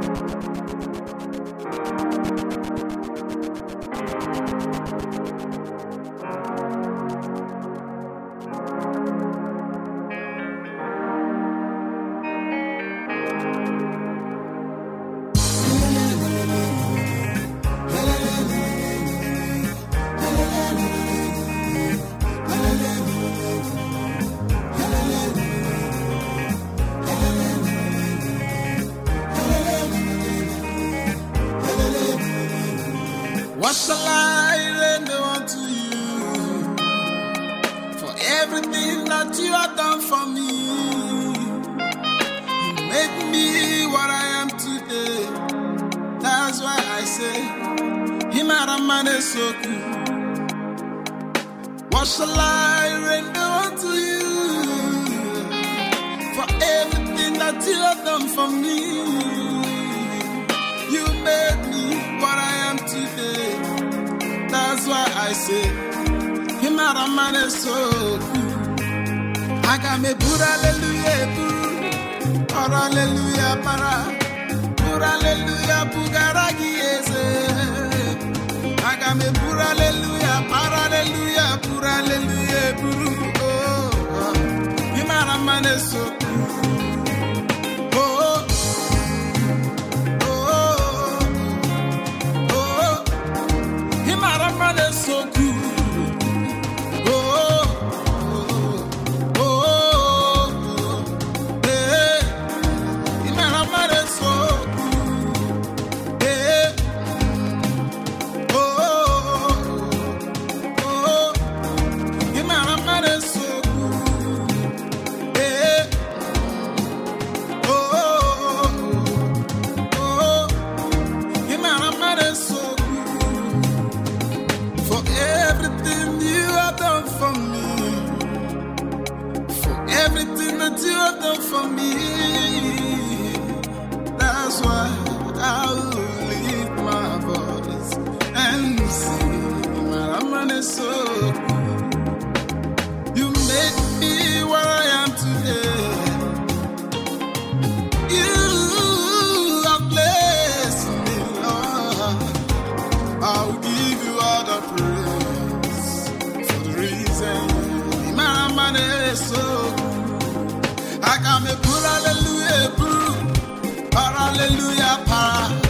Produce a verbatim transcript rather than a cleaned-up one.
What shall I render unto you for everything that you have done for me? You made me what I am today. That's why I say, Himaramane Soku. What shall I render unto you for everything that you have done for me? You made me what I am today. That's why I say, Himaramane Soku. Agame pura hallelujah, pura hallelujah, para pura hallelujah, pugaragi ese. Agame pura hallelujah, para hallelujah, pura hallelujah, puru. Oh, Himaramane Soku. Everything that you have done for me, that's why I will lift my voice and sing. Maramane Soku. You made me what I am today. You have blessed me, Lord. I will give you all the praise for the reason. Maramane Soku. I got me pura hallelujah, pura hallelujah, para